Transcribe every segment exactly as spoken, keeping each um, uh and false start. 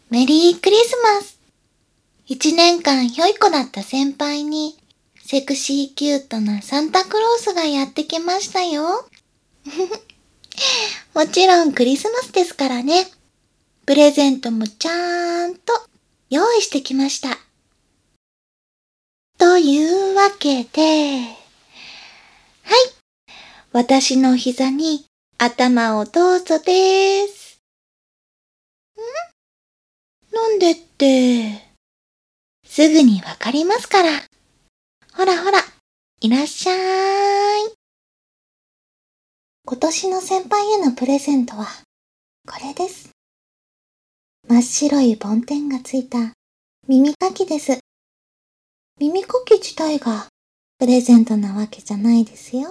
メリークリスマス。一年間ひょいこだった先輩に、セクシーキュートなサンタクロースがやってきましたよ。もちろんクリスマスですからね。プレゼントもちゃんと用意してきました。というわけで、はい。私の膝に頭をどうぞでーす。ん？なんでって、すぐにわかりますから。ほらほら、いらっしゃい。今年の先輩へのプレゼントは、これです。真っ白い梵天がついた耳かきです。耳かき自体がプレゼントなわけじゃないですよ。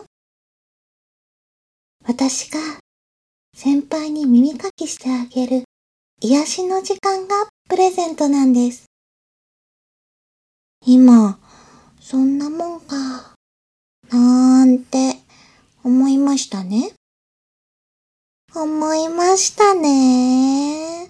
私が先輩に耳かきしてあげる癒しの時間がプレゼントなんです。今、そんなもんか、なーんて思いましたね。思いましたね。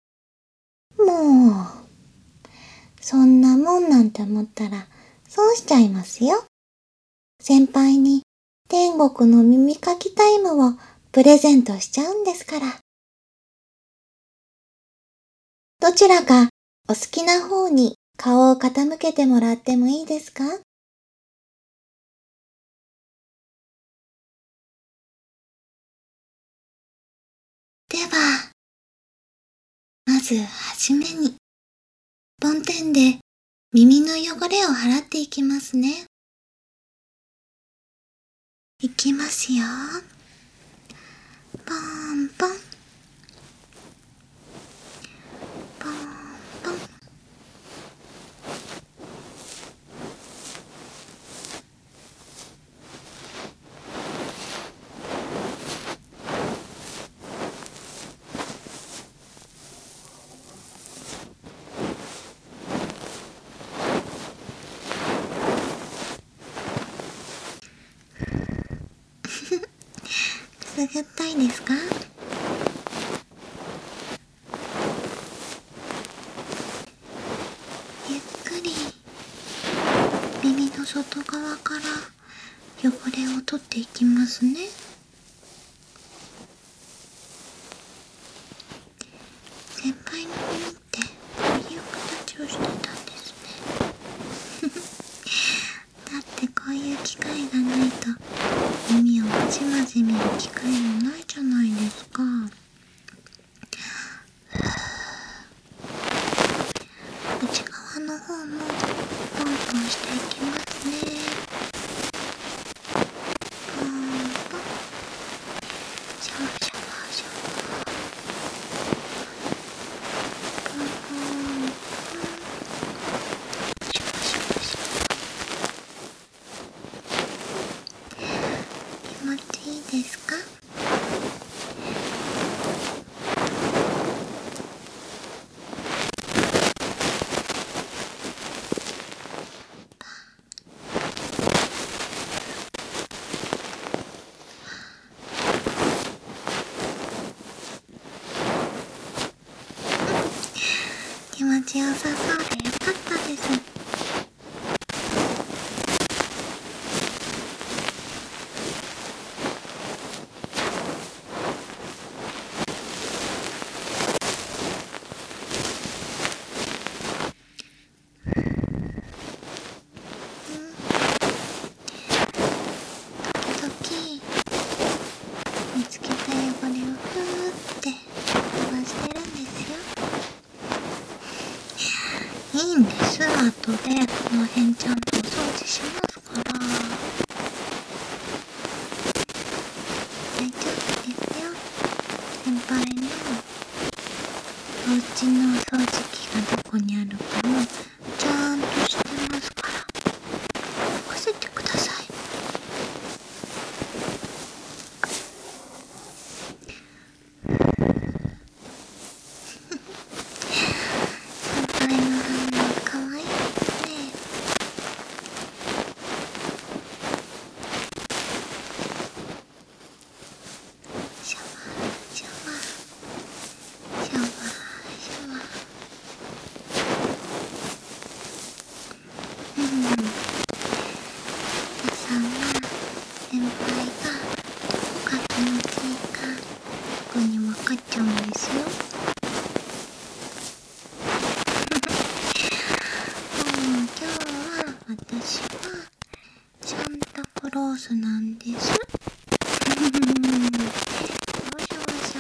もう、そんなもんなんて思ったら損しちゃいますよ。先輩に天国の耳かきタイムをプレゼントしちゃうんですから。どちらかお好きな方に顔を傾けてもらってもいいですか？では、まずはじめに、梵天で耳の汚れを払っていきますね。いきますよ。ポンポン。ポンポン。くすぐったいですか？ゆっくり耳の外側から汚れを取っていきますね。先輩の耳ってこういう形をしてたんですね。だってこういう機会がないと耳をまじまじ見る機会もないじゃないですか。内側の方もポンポンしていきますね。ポンポン。シャワシャワシャワ。ポンポンポン。シャワシャワシャワ。気持ちいいですか？気持ちよさそうでよかったです。時々見つけた汚れをふーって飛ばしてるんですよ。いいんです。後でこの辺ちゃんとお掃除しますから。大丈夫ですよ。先輩のお家の掃除機がどこにあるかもちゃんと知ってますから。任せてください。先輩の反応かわいいですね。シャワーシャワーシャワーシャワー。 ちゃうんですよ。もう今日は私はサンタクロースなんです。よしよしよし。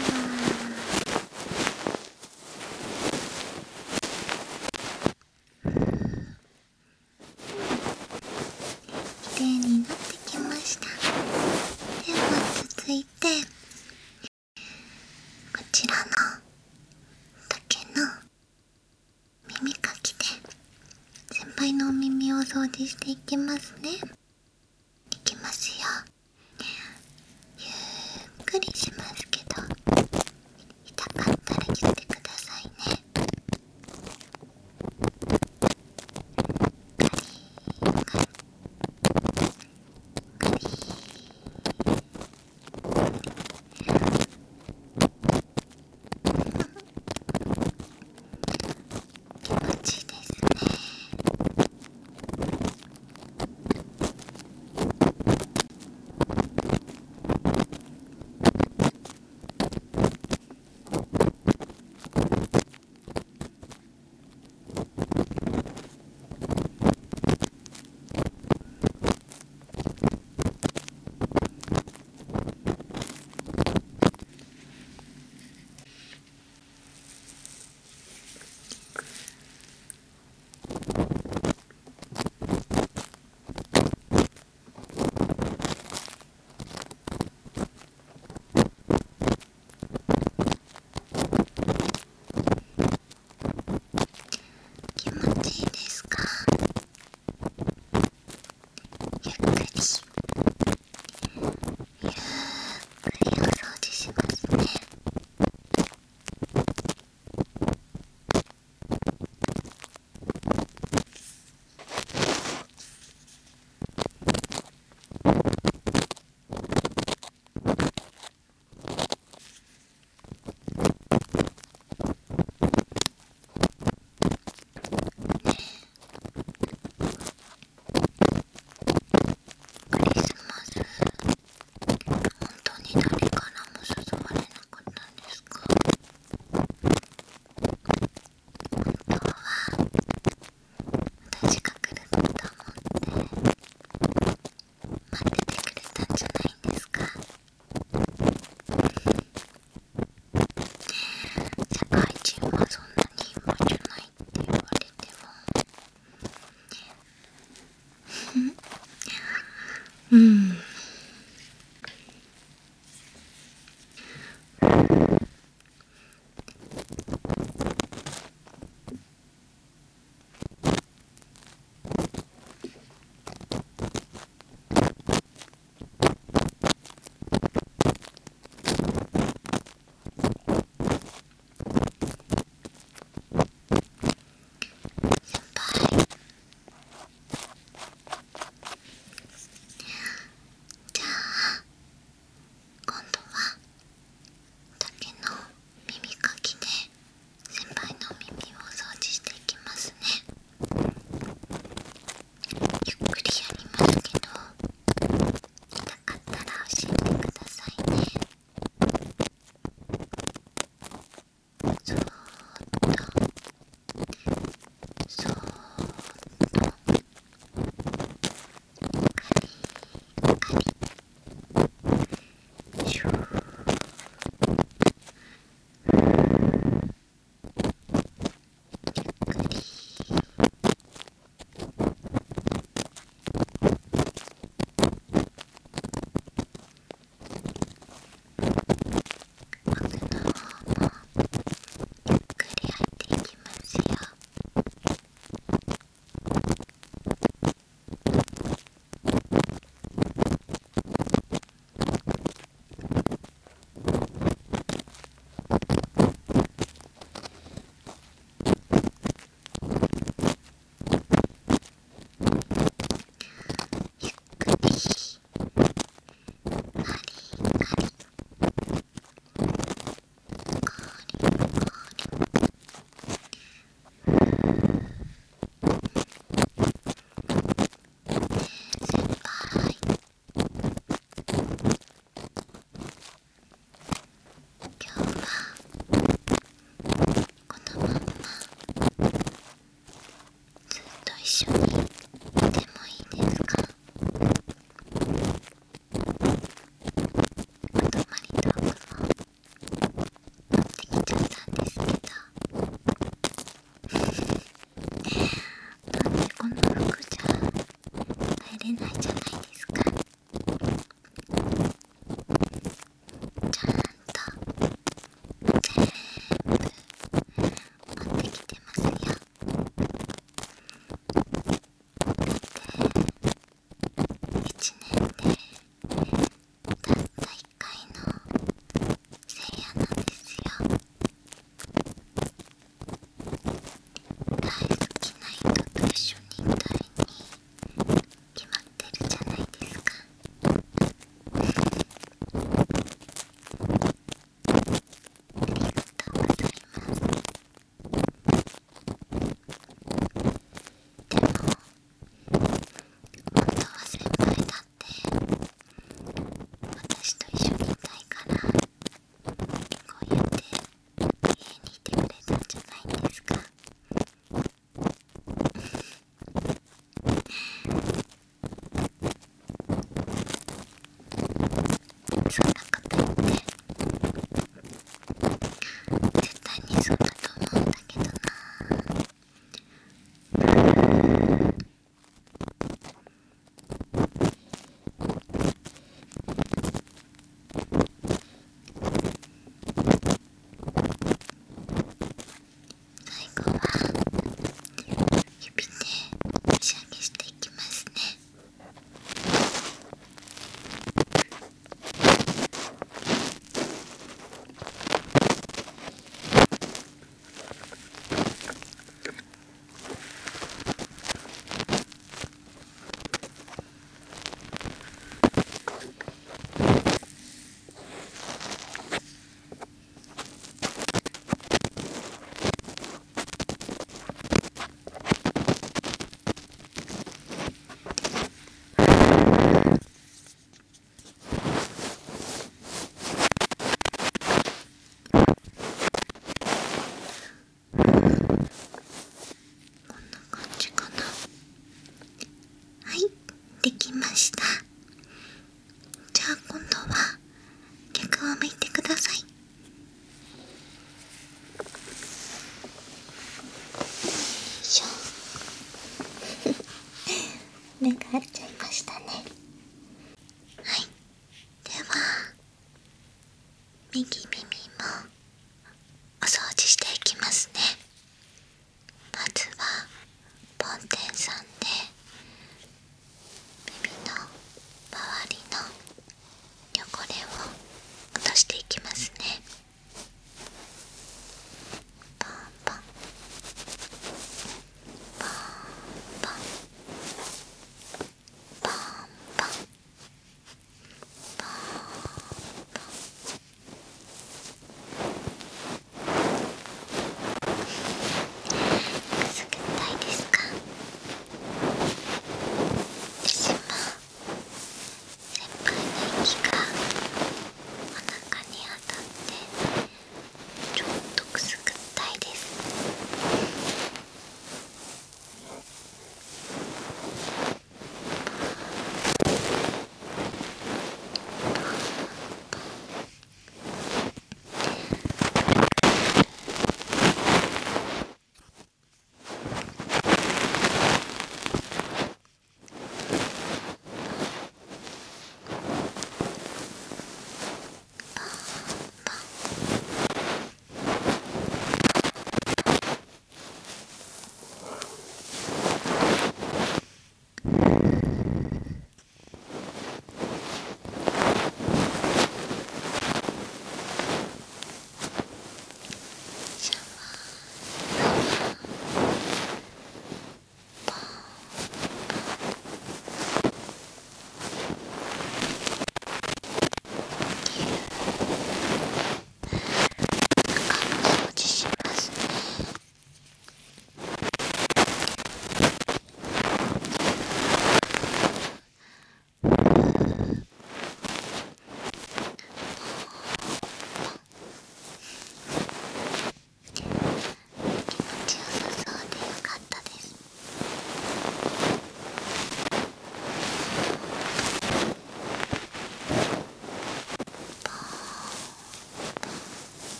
綺麗になってきました。では続いてこちらの竹の耳かきで先輩のお耳を掃除していきますね。いきますよ。ゆっくりしますけど痛かったら言ってくださいね。カリーカリカリー気持ちいいですね。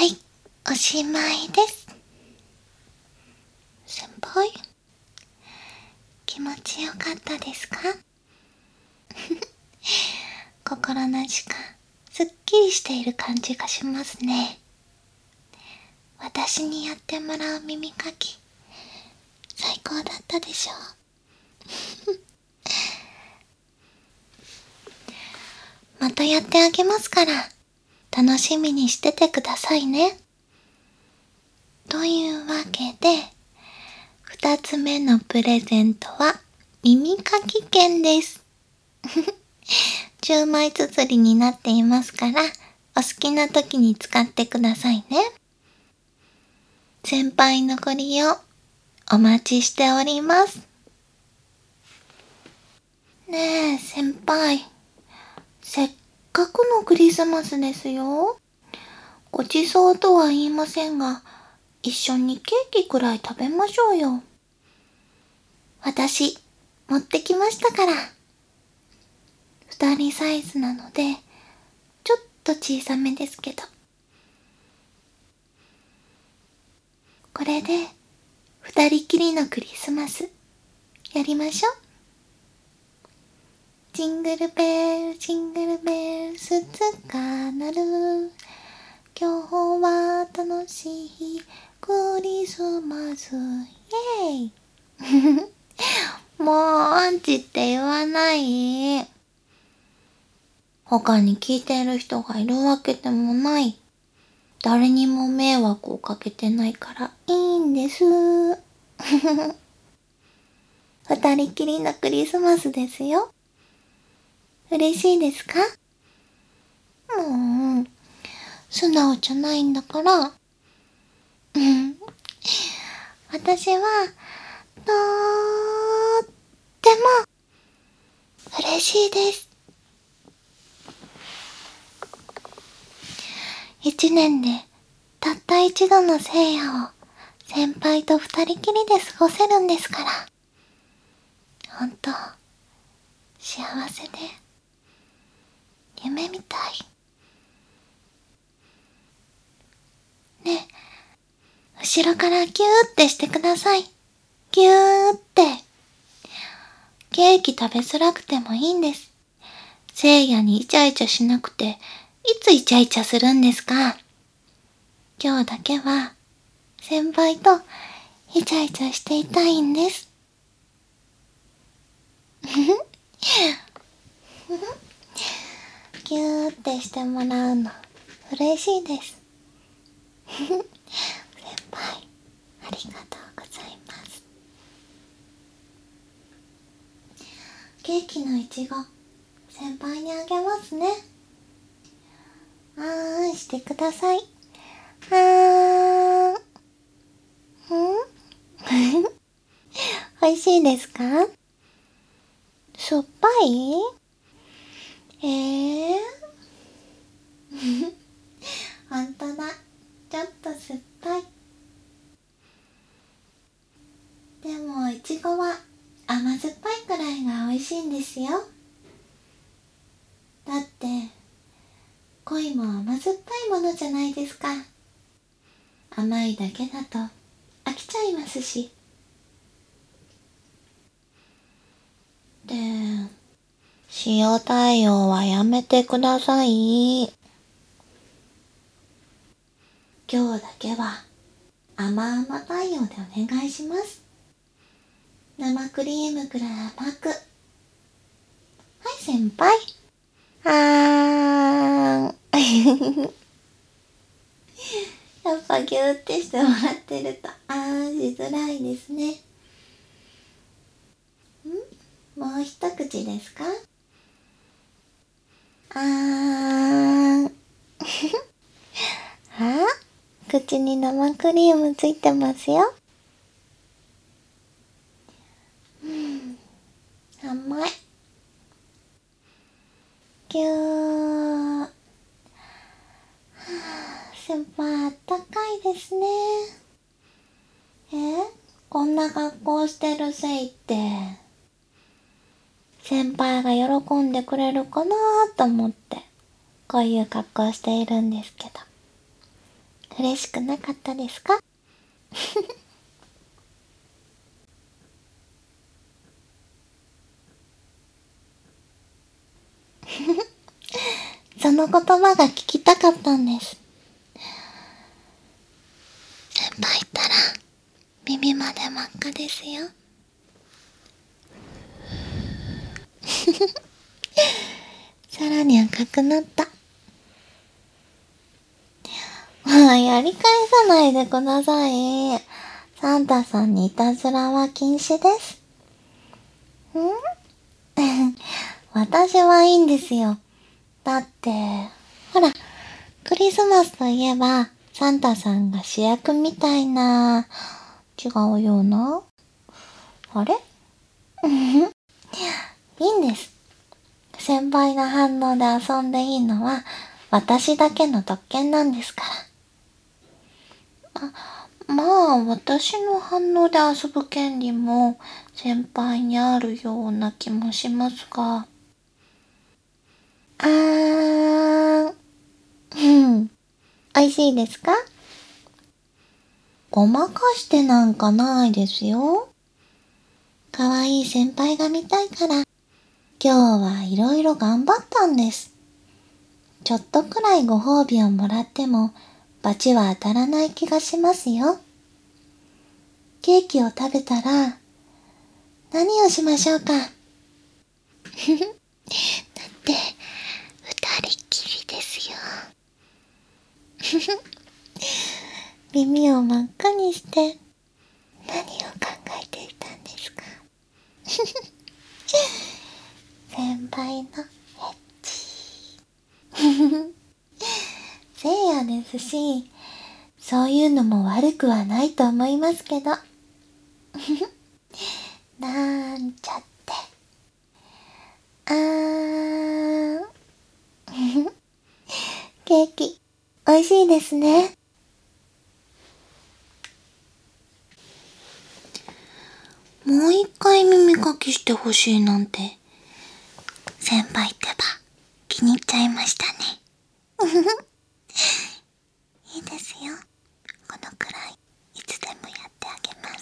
はい、おしまいです。先輩、気持ちよかったですか？心なしかすっきりしている感じがしますね。私にやってもらう耳かき、最高だったでしょう。またやってあげますから、楽しみにしててくださいね。というわけで、二つ目のプレゼントは耳かき券です。じゅうまい綴りになっていますから、お好きな時に使ってくださいね。先輩のご利用、お待ちしております。ねえ、先輩。せっかくのクリスマスですよ。ごちそうとは言いませんが、一緒にケーキくらい食べましょうよ。私、持ってきましたから。二人サイズなので、ちょっと小さめですけど。これで、二人きりのクリスマス、やりましょう。ジングルベル、ジングルベル、鈴が鳴る。今日は楽しいクリスマス、イェイ。もう、アンチって言わない。他に聞いてる人がいるわけでもない。誰にも迷惑をかけてないからいいんです。二人きりのクリスマスですよ。嬉しいですか？もう、素直じゃないんだから。うん。私は、とーっても、嬉しいです。一年で、たった一度の聖夜を、先輩と二人きりで過ごせるんですから。ほんと、幸せで、夢みたい。ね、後ろからギューってしてください。ギューって。ケーキ食べづらくてもいいんです。聖夜にイチャイチャしなくて、いつイチャイチャするんですか？今日だけは、先輩とイチャイチャしていたいんです。ギューってしてもらうの、嬉しいです。先輩、ありがとうございます。ケーキのいちご、先輩にあげますね。あーんしてください。あーん。ん美味しいですか？しょっぱい？えーほんとだ。ちょっと酸っぱい。でも、いちごは甘酸っぱいくらいが美味しいんですよ。だって、恋も甘酸っぱいものじゃないですか。甘いだけだと飽きちゃいますし。で、塩対応はやめてください。今日だけは甘々対応でお願いします。生クリームくらい甘く。はい、先輩。あーん。やっぱギューってしてもらってるとあーんしづらいですね。ん？もう一口ですか？あーん。あ？口に生クリームついてますよ。うん、甘い。ぎゅー。はあ、先輩あったかいですね。え？こんな格好してるせいって、先輩が喜んでくれるかなと思って、こういう格好しているんですけど。 嬉しくなかったですか？その言葉が聞きたかったんです。先輩言ったら耳まで真っ赤ですよ。さらに赤くなった。まあ、やり返さないでください。サンタさんにいたずらは禁止です。ん私はいいんですよ。だって、ほら、クリスマスといえば、サンタさんが主役みたいな、違うような。あれいいんです。先輩の反応で遊んでいいのは、私だけの特権なんですから。あ、まあ、私の反応で遊ぶ権利も先輩にあるような気もしますが。あーん。うん。美味しいですか？ごまかしてなんかないですよ。かわいい先輩が見たいから、今日はいろいろ頑張ったんです。ちょっとくらいご褒美をもらっても、罰は当たらない気がしますよ。ケーキを食べたら、何をしましょうか？だって、二人きりですよ。耳を真っ赤にして、何を考えていたんですか？先輩のエッチ。せいやですし、そういうのも悪くはないと思いますけど。なんちゃって。あーん。ケーキ、美味しいですね。もう一回耳かきしてほしいなんて、先輩ってば気に入っちゃいましたね。いいですよ。このくらいいつでもやってあげます。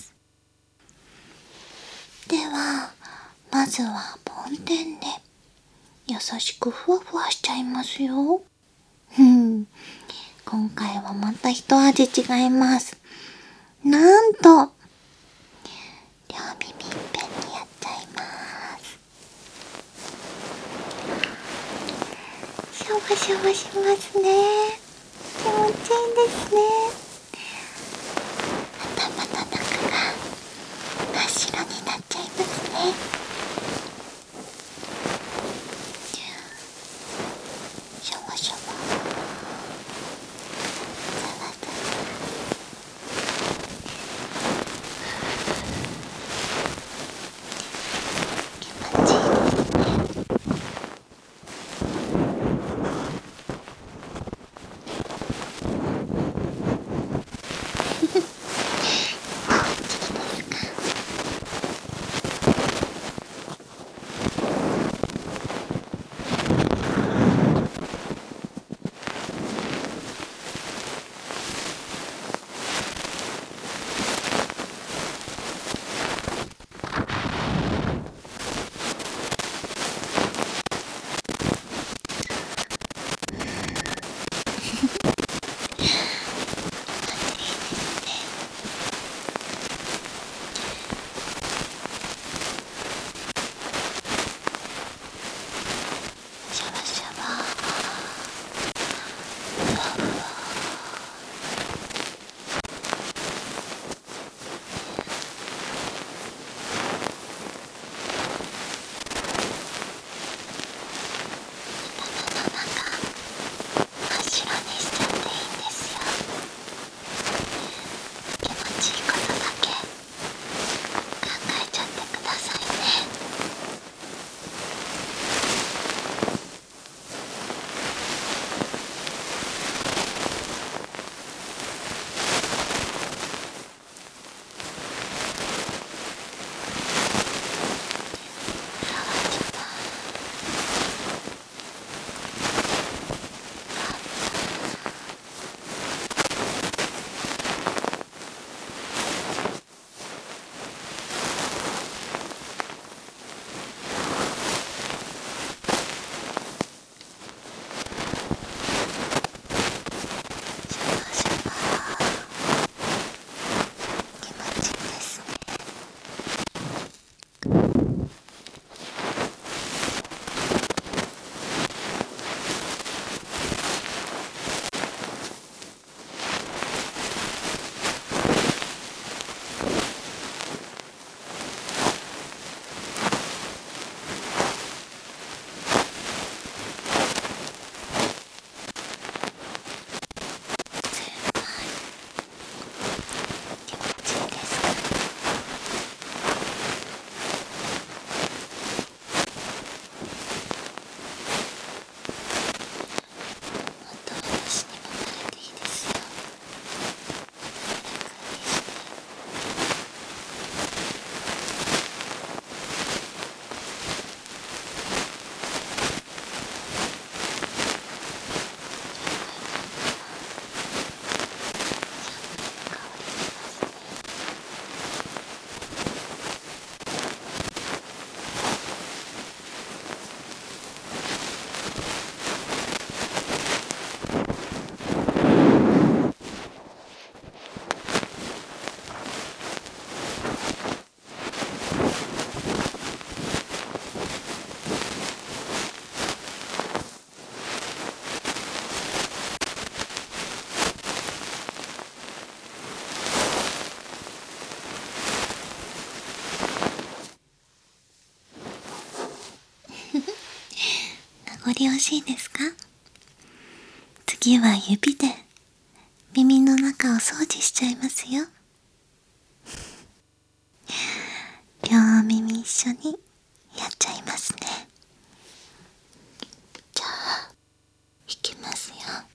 では、まずは梵天で優しくふわふわしちゃいますよ。うん。今回はまた一味違います。なんと、両耳いっぺんにやっちゃいます。シャワシャワしますね。気持ちいいですね。頭の中が真っ白になっちゃいますね。シャワシャワ。ザワザワ。気持ちいいですね。 ご利用しいですか？次は指で耳の中を掃除しちゃいますよ。両耳一緒にやっちゃいますね。じゃあ、いきますよ。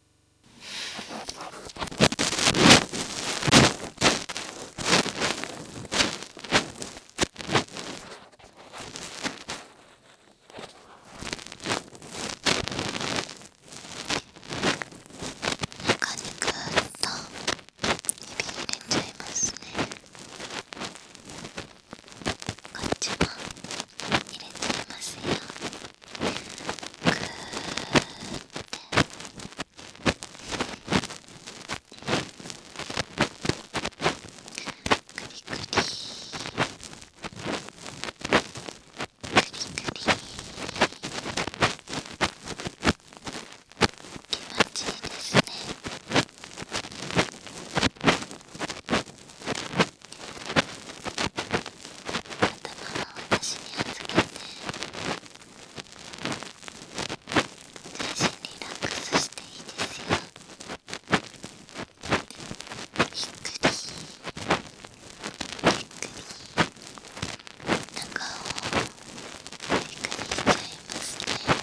中にぐーっと指入れちゃいますね。こっちも入れちゃいますよ。ぐーってクリクリクリクリ、気持ちいいですね。頭は私に預けて、全身リラックスしていいですよ。ゆっくりゆっくり中をゆっくりしちゃいますね。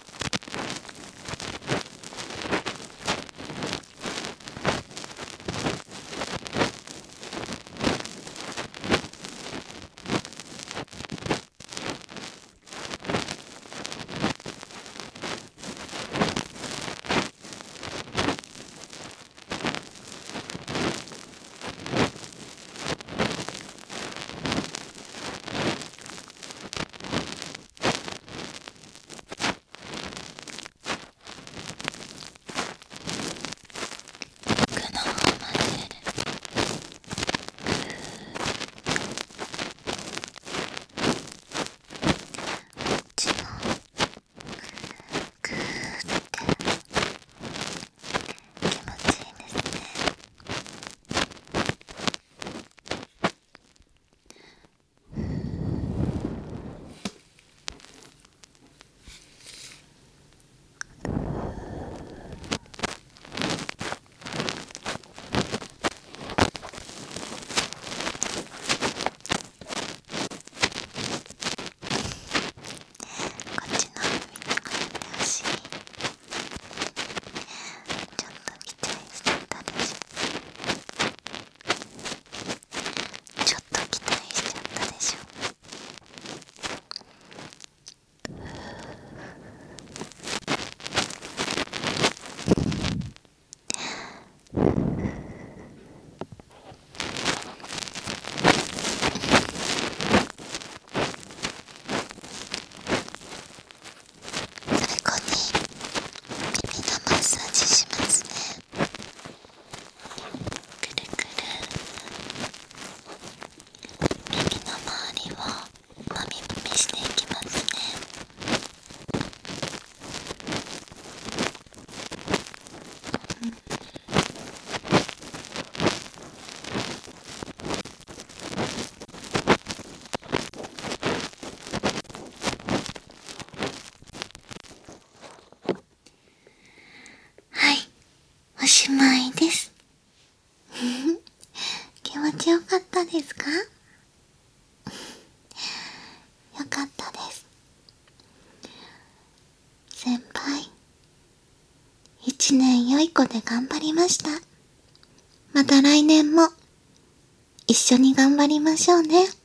奥の方までこっちもグーって気持ちいいですね。こっちの耳とかやってほしい。ちょっと期待しちゃったでしょ。ちょっと期待しちゃったでしょ。最後に耳のマッサージしますね。くるくる耳の周りをもみもみしていきますね。はい、おしまいです。気持ちよかったですか？よかったです。先輩、一年良い子で頑張りました。また来年も一緒に頑張りましょうね。